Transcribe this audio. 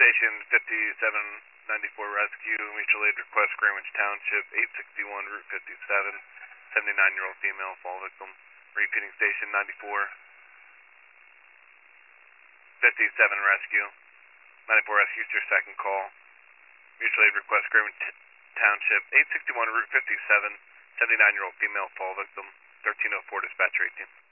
Station 5794 Rescue, mutual aid request, Greenwich Township, 861 Route 57, 79-year-old female, fall victim. Repeating Station 94 57 Rescue. 94 Rescue, your second call. Mutual aid request, Greenwich Township, 861 Route 57, 79-year-old female, fall victim. 1304 dispatcher 18.